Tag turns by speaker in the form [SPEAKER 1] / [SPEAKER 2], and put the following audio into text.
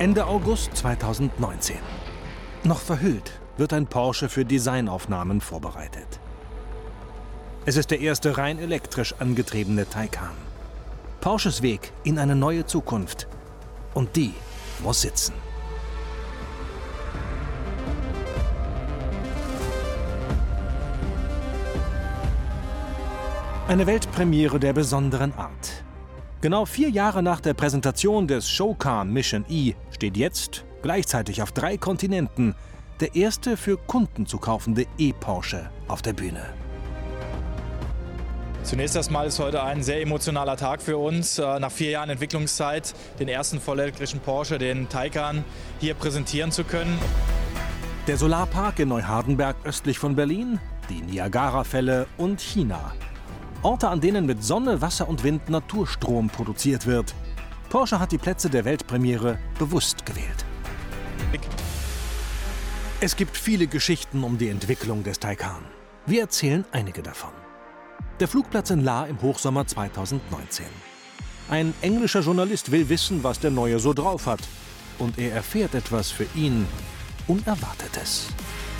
[SPEAKER 1] Ende August 2019. Noch verhüllt wird ein Porsche für Designaufnahmen vorbereitet. Es ist der erste rein elektrisch angetriebene Taycan. Porsches Weg in eine neue Zukunft. Und die muss sitzen. Eine Weltpremiere der besonderen Art. Genau 4 Jahre nach der Präsentation des Showcar Mission E steht jetzt, gleichzeitig auf 3 Kontinenten, der erste für Kunden zu kaufende E-Porsche auf der Bühne.
[SPEAKER 2] Zunächst erstmal ist heute ein sehr emotionaler Tag für uns. Nach 4 Jahren Entwicklungszeit den ersten vollelektrischen Porsche, den Taycan, hier präsentieren zu können.
[SPEAKER 1] Der Solarpark in Neuhardenberg östlich von Berlin, die Niagarafälle und China. Orte, an denen mit Sonne, Wasser und Wind Naturstrom produziert wird. Porsche hat die Plätze der Weltpremiere bewusst gewählt. Es gibt viele Geschichten um die Entwicklung des Taycan. Wir erzählen einige davon. Der Flugplatz in Lahr im Hochsommer 2019. Ein englischer Journalist will wissen, was der Neue so drauf hat. Und er erfährt etwas für ihn Unerwartetes.